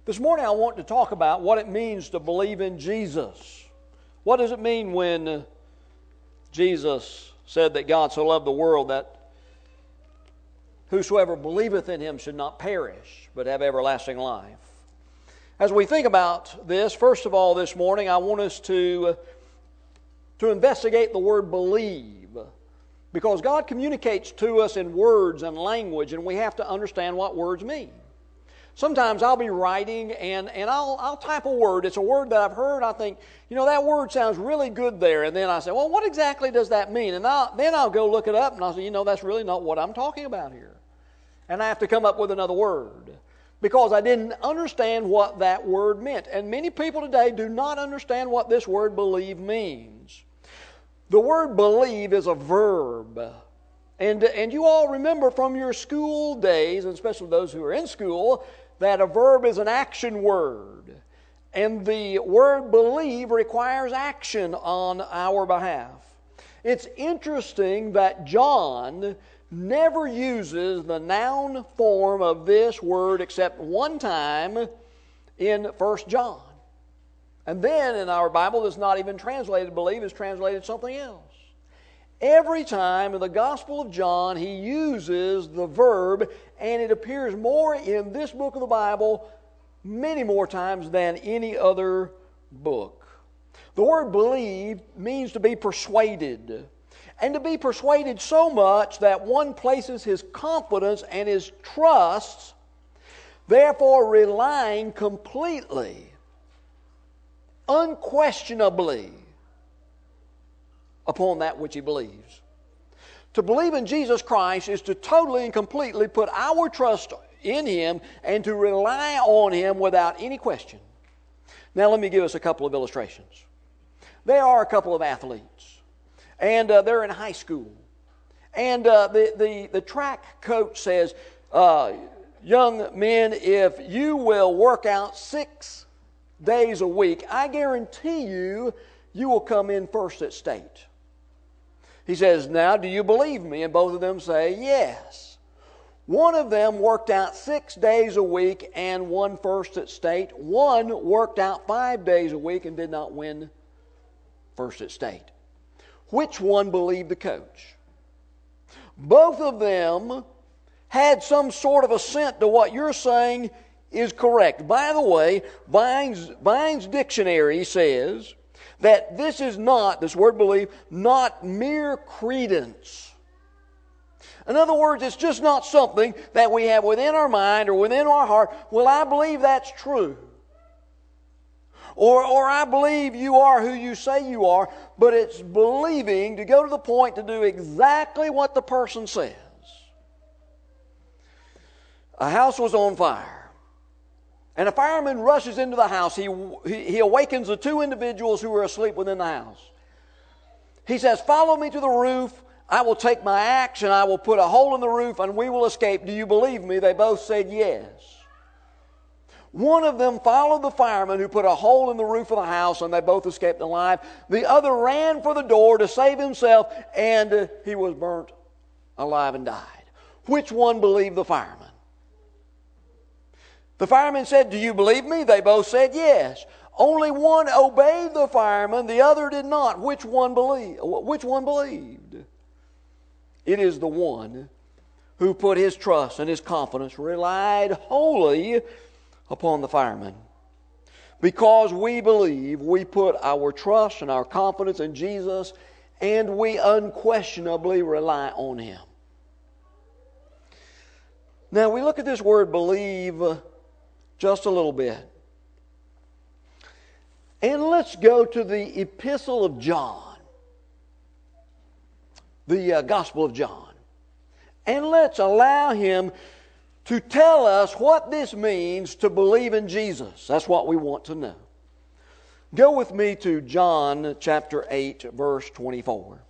This morning I want to talk about what it means to believe in Jesus. What does it mean when Jesus said that God so loved the world that whosoever believeth in Him should not perish, but have everlasting life? As we think about this, first of all this morning I want us to investigate the word believe. Because God communicates to us in words and language, and we have to understand what words mean. Sometimes I'll be writing and I'll type a word. It's a word that I've heard. I think, that word sounds really good there. And then I say, well, what exactly does that mean? And then I'll go look it up and I'll say, that's really not what I'm talking about here. And I have to come up with another word because I didn't understand what that word meant. And many people today do not understand what this word believe means. The word believe is a verb. And you all remember from your school days, and especially those who are in school, that a verb is an action word. And the word believe requires action on our behalf. It's interesting that John never uses the noun form of this word except one time in 1 John. And then in our Bible, it's not even translated believe, it's translated something else. Every time in the Gospel of John, he uses the verb, and it appears more in this book of the Bible many more times than any other book. The word believe means to be persuaded, and to be persuaded so much that one places his confidence and his trust, therefore relying completely, unquestionably, upon that which he believes. To believe in Jesus Christ is to totally and completely put our trust in Him and to rely on Him without any question. Now let me give us a couple of illustrations. There are a couple of athletes, and they're in high school. And the track coach says, young men, if you will work out 6 days a week, I guarantee you will come in first at state. He says, now, do you believe me? And both of them say, yes. One of them worked out 6 days a week and won first at state. One worked out 5 days a week and did not win first at state. Which one believed the coach? Both of them had some sort of assent to what you're saying is correct. By the way, Vine's dictionary says that this is not, this word believe, not mere credence. In other words, it's just not something that we have within our mind or within our heart. Well, I believe that's true. Or I believe you are who you say you are, but it's believing to go to the point to do exactly what the person says. A house was on fire. And a fireman rushes into the house. He awakens the 2 individuals who are asleep within the house. He says, follow me to the roof. I will take my axe and I will put a hole in the roof and we will escape. Do you believe me? They both said yes. One of them followed the fireman who put a hole in the roof of the house and they both escaped alive. The other ran for the door to save himself and he was burnt alive and died. Which one believed the fireman? The fireman said, do you believe me? They both said yes. Only one obeyed the fireman, the other did not. Which one believed? It is the one who put his trust and his confidence, relied wholly upon the fireman. Because we believe, we put our trust and our confidence in Jesus, and we unquestionably rely on Him. Now we look at this word believe just a little bit. And let's go to the Epistle of John, the Gospel of John. And let's allow him to tell us what this means to believe in Jesus. That's what we want to know. Go with me to John chapter 8, verse 24.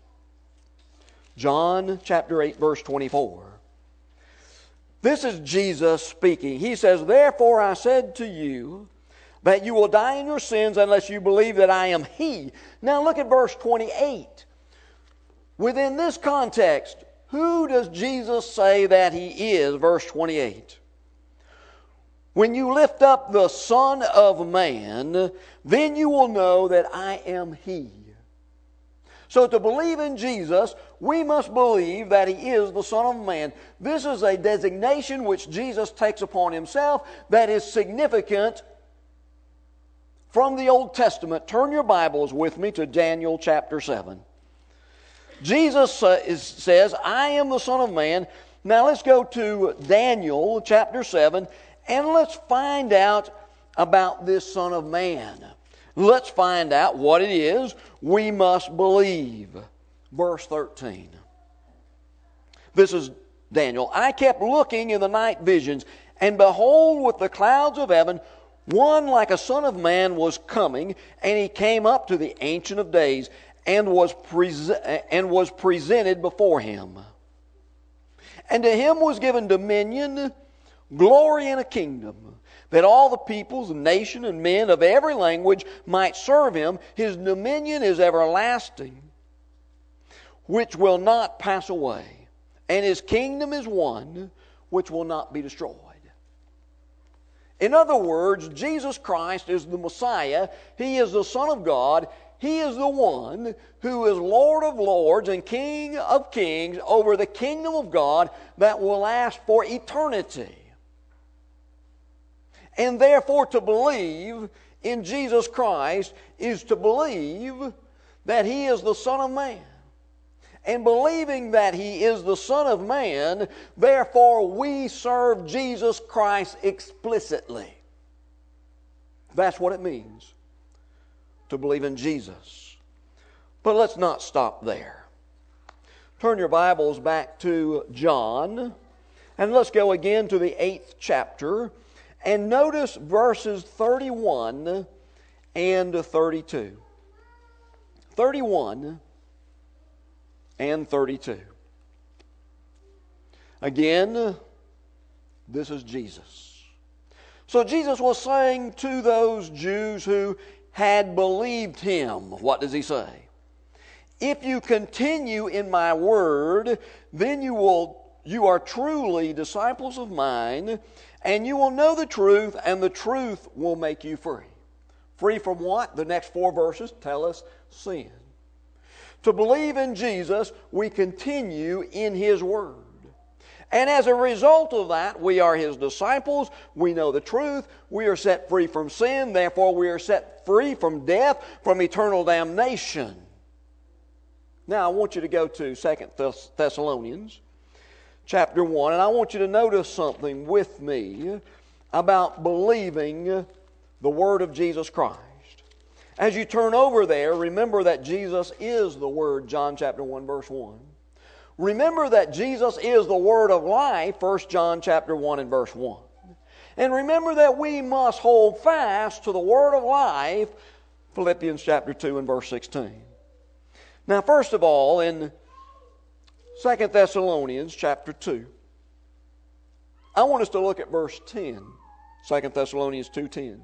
John chapter 8, verse 24. This is Jesus speaking. He says, therefore I said to you that you will die in your sins unless you believe that I am He. Now look at verse 28. Within this context, who does Jesus say that He is? Verse 28. When you lift up the Son of Man, then you will know that I am He. So to believe in Jesus, we must believe that He is the Son of Man. This is a designation which Jesus takes upon Himself that is significant from the Old Testament. Turn your Bibles with me to Daniel chapter 7. Jesus says, I am the Son of Man. Now let's go to Daniel chapter 7 and let's find out about this Son of Man. Let's find out what it is we must believe. Verse 13. This is Daniel. I kept looking in the night visions, and behold, with the clouds of heaven, one like a son of man was coming, and he came up to the Ancient of Days, and was presented before him. And to him was given dominion, glory, and a kingdom, that all the peoples, nation, and men of every language might serve him. His dominion is everlasting, which will not pass away, and his kingdom is one which will not be destroyed. In other words, Jesus Christ is the Messiah. He is the Son of God. He is the one who is Lord of lords and King of kings over the kingdom of God that will last for eternity. And therefore, to believe in Jesus Christ is to believe that He is the Son of Man. And believing that He is the Son of Man, therefore we serve Jesus Christ explicitly. That's what it means to believe in Jesus. But let's not stop there. Turn your Bibles back to John, and let's go again to the 8th chapter. And notice verses 31 and 32. 31 and 32. Again, this is Jesus. So Jesus was saying to those Jews who had believed Him, what does He say? If you continue in my word, then you are truly disciples of mine, and you will know the truth, and the truth will make you free. Free from what? The next 4 verses tell us sin. To believe in Jesus, we continue in His word. And as a result of that, we are His disciples, we know the truth, we are set free from sin, therefore we are set free from death, from eternal damnation. Now I want you to go to 2 Thessalonians chapter 1, and I want you to notice something with me about believing the Word of Jesus Christ. As you turn over there, remember that Jesus is the Word, John chapter 1, verse 1. Remember that Jesus is the Word of life, 1 John chapter 1 and verse 1. And remember that we must hold fast to the Word of life, Philippians chapter 2 and verse 16. Now, first of all, in 2 Thessalonians chapter 2, I want us to look at verse 10, 2 Thessalonians 2:10.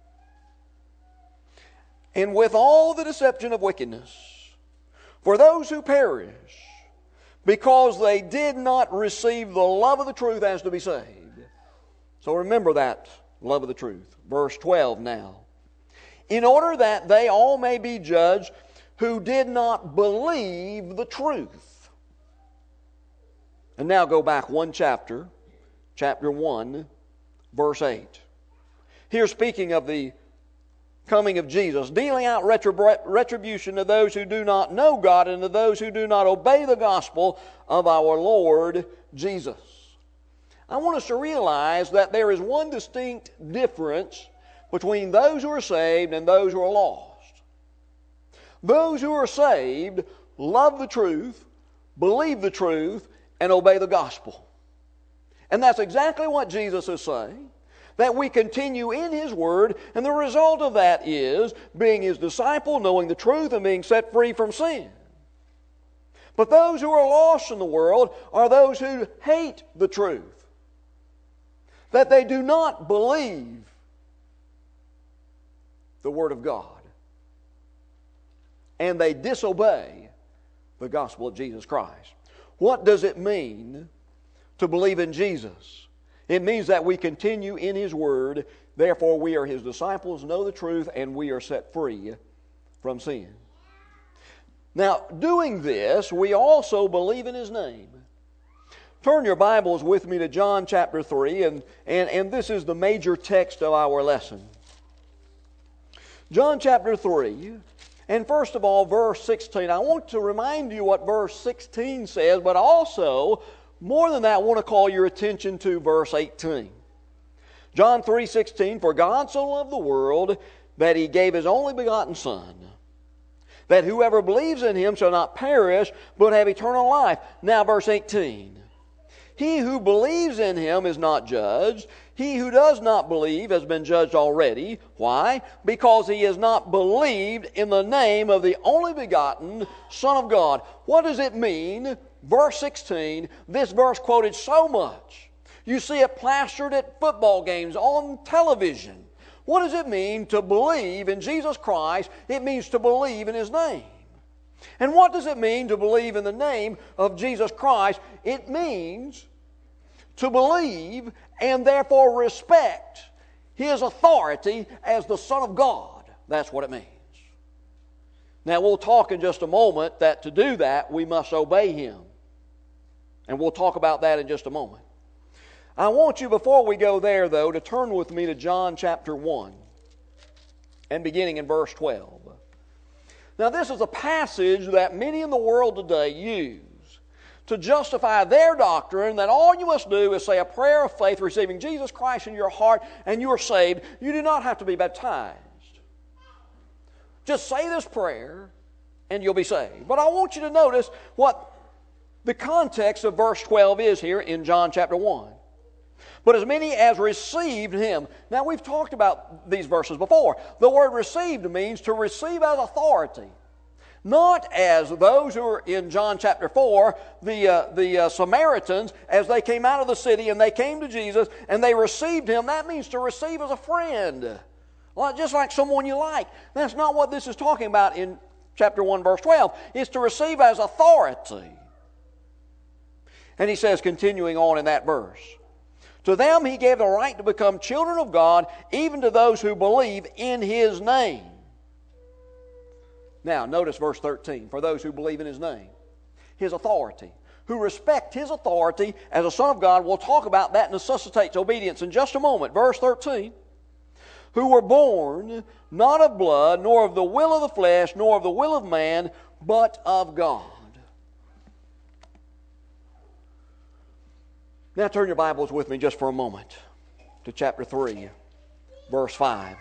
And with all the deception of wickedness, for those who perish, because they did not receive the love of the truth as to be saved. So remember that love of the truth. Verse 12 now. In order that they all may be judged who did not believe the truth. And now go back one chapter, chapter 1, verse 8. Here speaking of the coming of Jesus, dealing out retribution to those who do not know God and to those who do not obey the gospel of our Lord Jesus. I want us to realize that there is one distinct difference between those who are saved and those who are lost. Those who are saved love the truth, believe the truth, and obey the gospel. And that's exactly what Jesus is saying. That we continue in His Word, and the result of that is being His disciple, knowing the truth, and being set free from sin. But those who are lost in the world are those who hate the truth. That they do not believe the Word of God. And they disobey the gospel of Jesus Christ. What does it mean to believe in Jesus? It means that we continue in His Word. Therefore, we are His disciples, know the truth, and we are set free from sin. Now, doing this, we also believe in His name. Turn your Bibles with me to John chapter 3, and this is the major text of our lesson. John chapter 3, and first of all, verse 16. I want to remind you what verse 16 says, but also, more than that, I want to call your attention to verse 18. John 3:16, for God so loved the world that He gave His only begotten Son, that whoever believes in Him shall not perish, but have eternal life. Now verse 18. He who believes in Him is not judged. He who does not believe has been judged already. Why? Because he has not believed in the name of the only begotten Son of God. What does it mean? Verse 16, this verse quoted so much. You see it plastered at football games, on television. What does it mean to believe in Jesus Christ? It means to believe in His name. And what does it mean to believe in the name of Jesus Christ? It means to believe and therefore respect His authority as the Son of God. That's what it means. Now we'll talk in just a moment that to do that we must obey Him. And we'll talk about that in just a moment. I want you, before we go there though, to turn with me to John chapter 1 and beginning in verse 12. Now this is a passage that many in the world today use to justify their doctrine that all you must do is say a prayer of faith receiving Jesus Christ in your heart and you are saved. You do not have to be baptized. Just say this prayer and you'll be saved. But I want you to notice what the context of verse 12 is here in John chapter 1. But as many as received Him. Now we've talked about these verses before. The word received means to receive as authority. Not as those who are in John chapter 4, the Samaritans, as they came out of the city and they came to Jesus and they received Him. That means to receive as a friend. Well, just like someone you like. That's not what this is talking about in chapter 1 verse 12. It's to receive as authority. And he says, continuing on in that verse, to them He gave the right to become children of God, even to those who believe in His name. Now, notice verse 13. For those who believe in His name. His authority. Who respect His authority as a Son of God. We'll talk about that necessitates obedience in just a moment. Verse 13. Who were born not of blood, nor of the will of the flesh, nor of the will of man, but of God. Now turn your Bibles with me just for a moment to chapter 3, verse 5.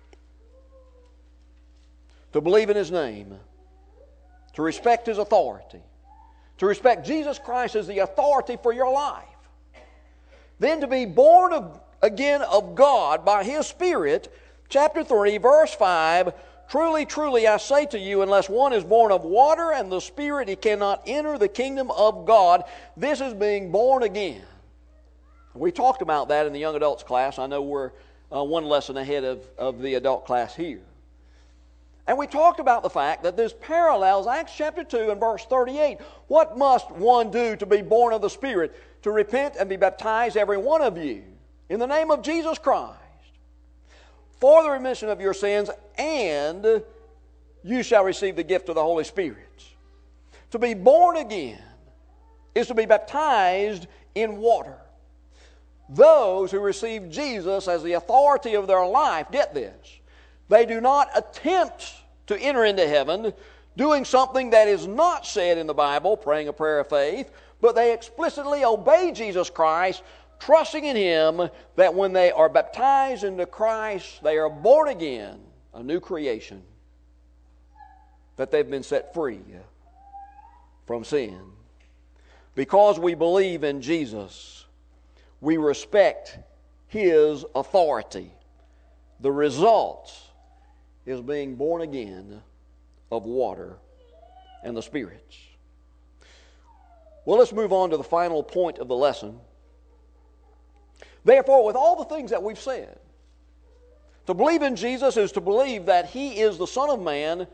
To believe in His name, to respect His authority, to respect Jesus Christ as the authority for your life, then to be born again of God by His Spirit, chapter 3, verse 5, truly, truly, I say to you, unless one is born of water and the Spirit, he cannot enter the kingdom of God. This is being born again. We talked about that in the young adults class. I know we're one lesson ahead of the adult class here. And we talked about the fact that this parallels Acts chapter 2 and verse 38. What must one do to be born of the Spirit? To repent and be baptized, every one of you, in the name of Jesus Christ, for the remission of your sins, and you shall receive the gift of the Holy Spirit. To be born again is to be baptized in water. Those who receive Jesus as the authority of their life, get this, they do not attempt to enter into heaven doing something that is not said in the Bible, praying a prayer of faith, but they explicitly obey Jesus Christ, trusting in Him that when they are baptized into Christ, they are born again, a new creation, that they've been set free from sin. Because we believe in Jesus, we respect His authority. The result is being born again of water and the spirits. Well, let's move on to the final point of the lesson. Therefore, with all the things that we've said, to believe in Jesus is to believe that He is the Son of Man,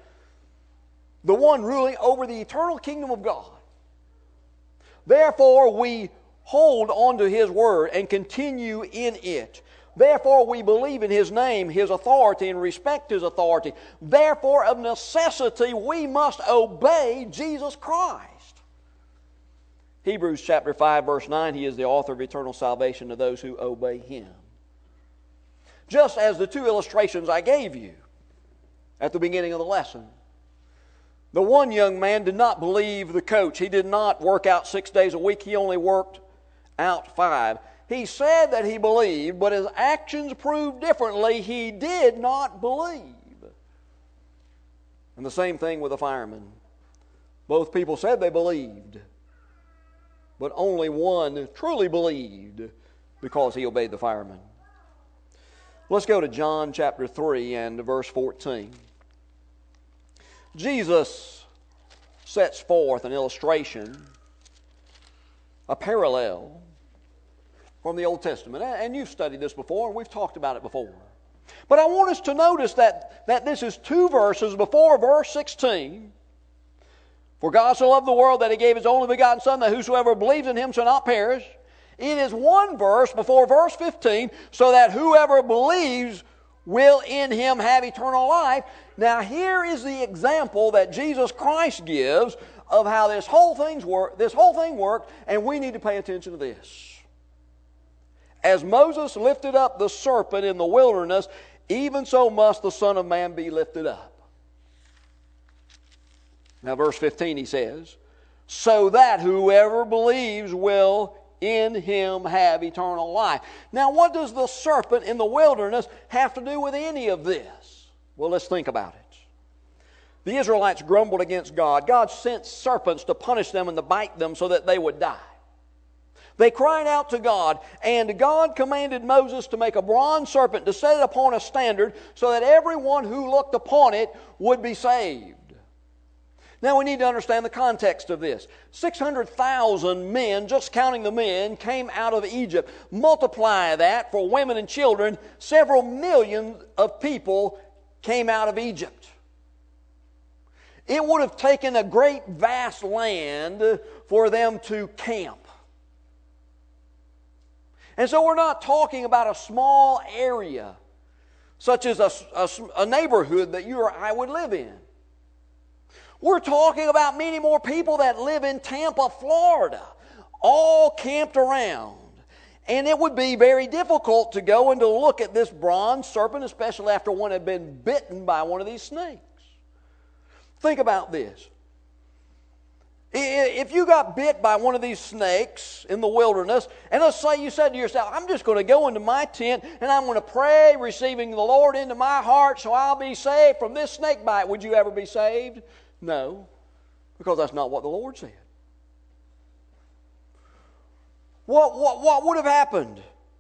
the one ruling over the eternal kingdom of God. Therefore, we hold on to His Word and continue in it. Therefore, we believe in His name, His authority, and respect His authority. Therefore, of necessity, we must obey Jesus Christ. Hebrews chapter 5, verse 9, He is the author of eternal salvation to those who obey Him. Just as the two illustrations I gave you at the beginning of the lesson. The one young man did not believe the coach. He did not work out 6 days a week. He only worked out 5. He said that he believed, but his actions proved differently. He did not believe. And the same thing with the fireman. Both people said they believed, but only one truly believed because he obeyed the fireman. Let's go to John chapter 3 and verse 14. Jesus sets forth an illustration, a parallel from the Old Testament. And you've studied this before, and we've talked about it before. But I want us to notice that this is 2 verses before verse 16. For God so loved the world that He gave His only begotten Son, that whosoever believes in Him shall not perish. It is 1 verse before verse 15, so that whoever believes will in Him have eternal life. Now here is the example that Jesus Christ gives of how this whole thing worked, and we need to pay attention to this. As Moses lifted up the serpent in the wilderness, even so must the Son of Man be lifted up. Now verse 15 he says, so that whoever believes will in Him have eternal life. Now what does the serpent in the wilderness have to do with any of this? Well, let's think about it. The Israelites grumbled against God. God sent serpents to punish them and to bite them so that they would die. They cried out to God, and God commanded Moses to make a bronze serpent, to set it upon a standard, so that everyone who looked upon it would be saved. Now we need to understand the context of this. 600,000 men, just counting the men, came out of Egypt. Multiply that for women and children, several million of people came out of Egypt. It would have taken a great vast land for them to camp. And so we're not talking about a small area, such as a neighborhood that you or I would live in. We're talking about many more people that live in Tampa, Florida, all camped around. And it would be very difficult to go and to look at this bronze serpent, especially after one had been bitten by one of these snakes. Think about this. If you got bit by one of these snakes in the wilderness, and let's say you said to yourself, I'm just going to go into my tent and I'm going to pray, receiving the Lord into my heart so I'll be saved from this snake bite. Would you ever be saved? No, because that's not what the Lord said. What would have happened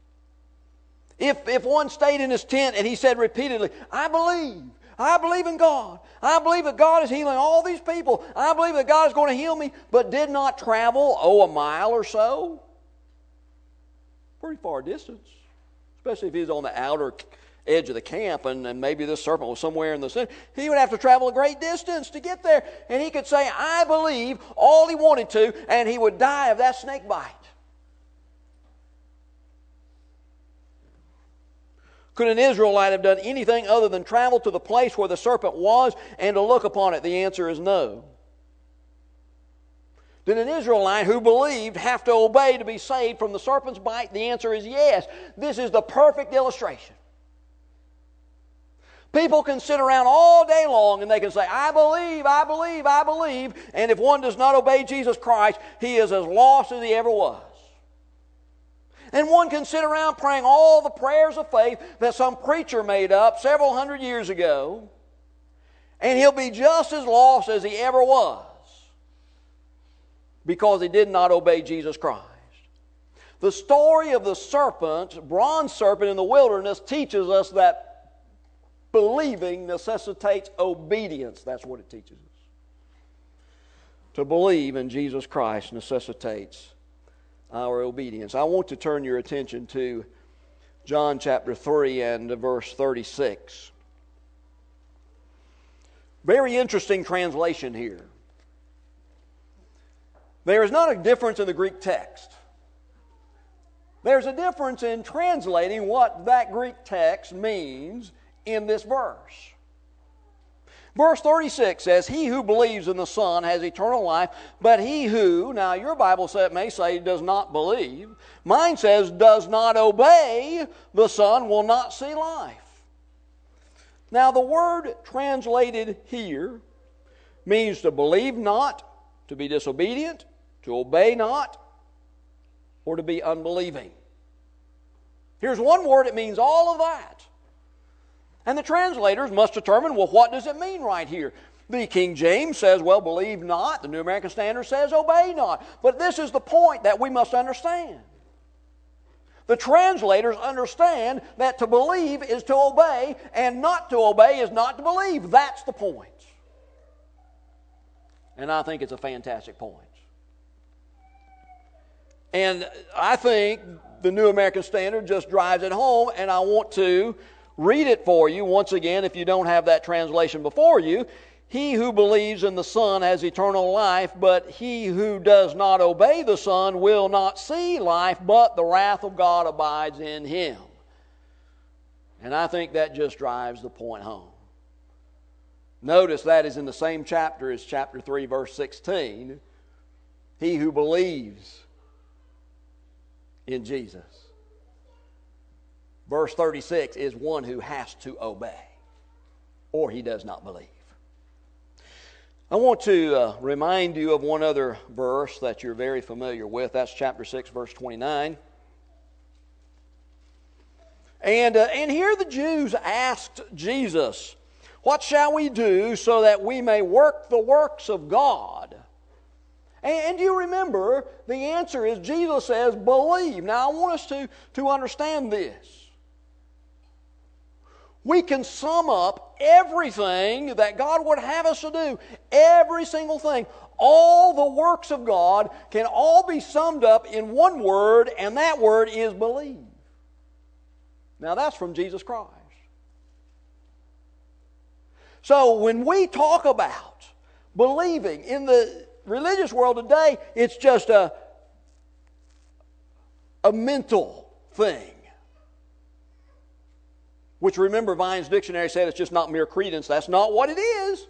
if one stayed in his tent and he said repeatedly, I believe in God. I believe that God is healing all these people. I believe that God is going to heal me, but did not travel, a mile or so? Pretty far distance, especially if he was on the outer edge of the camp and maybe this serpent was somewhere in the center. He would have to travel a great distance to get there, and he could say, I believe, all he wanted to, and he would die of that snake bite. Could an Israelite have done anything other than travel to the place where the serpent was and to look upon it? The answer is no. Did an Israelite who believed have to obey to be saved from the serpent's bite? The answer is yes. This is the perfect illustration. People can sit around all day long and they can say, I believe, I believe, I believe. And if one does not obey Jesus Christ, he is as lost as he ever was. And one can sit around praying all the prayers of faith that some preacher made up several hundred years ago, and he'll be just as lost as he ever was because he did not obey Jesus Christ. The story of the serpent, bronze serpent in the wilderness, teaches us that believing necessitates obedience. That's what it teaches us. To believe in Jesus Christ necessitates our obedience. I want to turn your attention to John chapter 3 and verse 36. Very interesting translation here. There is not a difference in the Greek text. There's a difference in translating what that Greek text means in this verse. Verse 36 says, "He who believes in the Son has eternal life, but he who," now your Bible may say does not believe. Mine says does not obey the Son will not see life. Now the word translated here means to believe not, to be disobedient, to obey not, or to be unbelieving. Here's one word, it means all of that. And the translators must determine, well, what does it mean right here? The King James says, well, believe not. The New American Standard says, obey not. But this is the point that we must understand. The translators understand that to believe is to obey, and not to obey is not to believe. That's the point. And I think it's a fantastic point. And I think the New American Standard just drives it home, and I want to read it for you once again if you don't have that translation before you. "He who believes in the Son has eternal life, but he who does not obey the Son will not see life, but the wrath of God abides in him." And I think that just drives the point home. Notice that is in the same chapter as chapter 3, verse 16. He who believes in Jesus. Verse 36 is one who has to obey, or he does not believe. I want to remind you of one other verse that you're very familiar with. That's chapter 6, verse 29. And here the Jews asked Jesus, "What shall we do so that we may work the works of God?" And you remember, the answer is Jesus says, believe. Now I want us to understand this. We can sum up everything that God would have us to do, every single thing. All the works of God can all be summed up in one word, and that word is believe. Now that's from Jesus Christ. So when we talk about believing in the religious world today, it's just a mental thing. Which, remember, Vine's dictionary said it's just not mere credence. That's not what it is.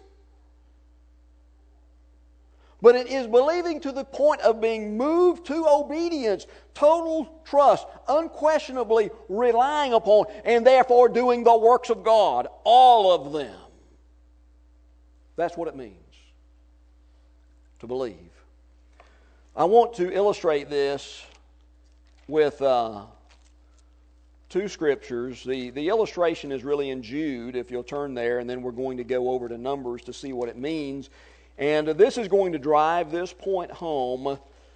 But it is believing to the point of being moved to obedience, total trust, unquestionably relying upon, and therefore doing the works of God, all of them. That's what it means to believe. I want to illustrate this with two scriptures. The illustration is really in Jude, if you'll turn there, and then we're going to go over to Numbers to see what it means. And this is going to drive this point home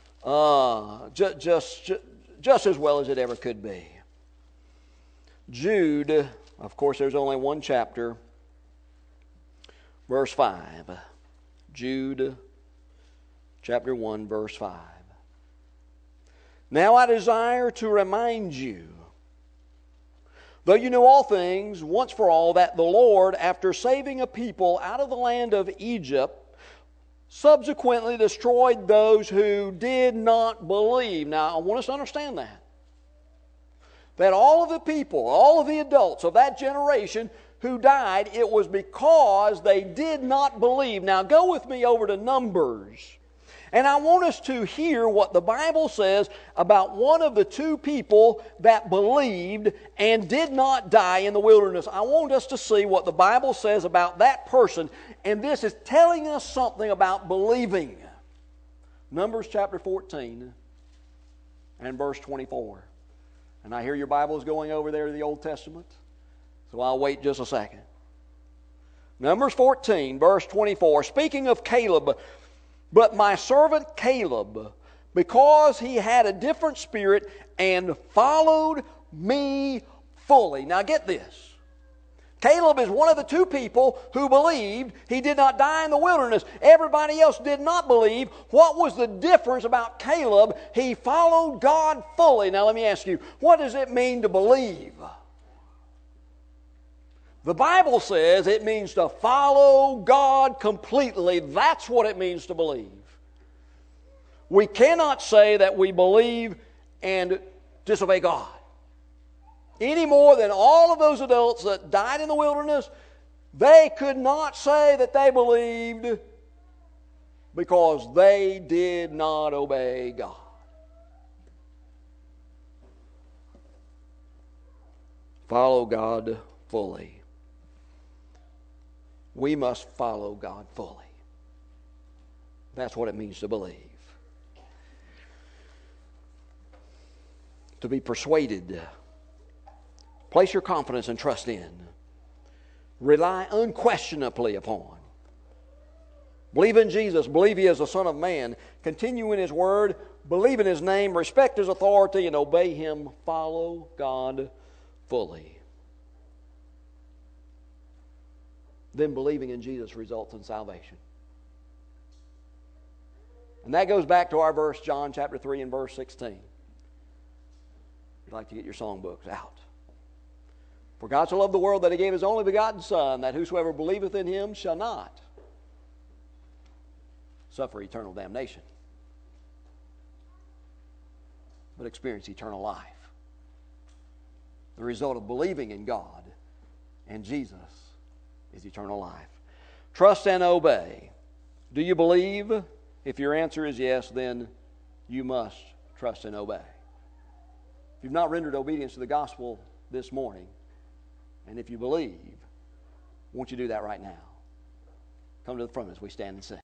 just as well as it ever could be. Jude, of course, there's only one chapter, verse 5. Jude, chapter 1, verse 5. "Now I desire to remind you, though you know all things, once for all, that the Lord, after saving a people out of the land of Egypt, subsequently destroyed those who did not believe." Now, I want us to understand that. That all of the people, all of the adults of that generation who died, it was because they did not believe. Now, go with me over to Numbers. And I want us to hear what the Bible says about one of the two people that believed and did not die in the wilderness. I want us to see what the Bible says about that person, and this is telling us something about believing. Numbers chapter 14 and verse 24. And I hear your Bible is going over there to the Old Testament, so I'll wait just a second. Numbers 14, verse 24, speaking of Caleb, "But my servant Caleb, because he had a different spirit and followed me fully." Now get this. Caleb is one of the two people who believed. He did not die in the wilderness. Everybody else did not believe. What was the difference about Caleb? He followed God fully. Now let me ask you, what does it mean to believe? The Bible says it means to follow God completely. That's what it means to believe. We cannot say that we believe and disobey God. Any more than all of those adults that died in the wilderness, they could not say that they believed because they did not obey God. Follow God fully. We must follow God fully. That's what it means to believe. To be persuaded. Place your confidence and trust in. Rely unquestionably upon. Believe in Jesus. Believe He is the Son of Man. Continue in His Word. Believe in His name. Respect His authority and obey Him. Follow God fully. Then believing in Jesus results in salvation. And that goes back to our verse, John chapter 3 and verse 16. If you'd like to get your songbooks out. For God so loved the world that He gave His only begotten Son, that whosoever believeth in Him shall not suffer eternal damnation, but experience eternal life. The result of believing in God and Jesus is eternal life. Trust and obey. Do you believe? If your answer is yes, then you must trust and obey. If you've not rendered obedience to the gospel this morning, and if you believe, won't you do that right now? Come to the front as we stand and sing.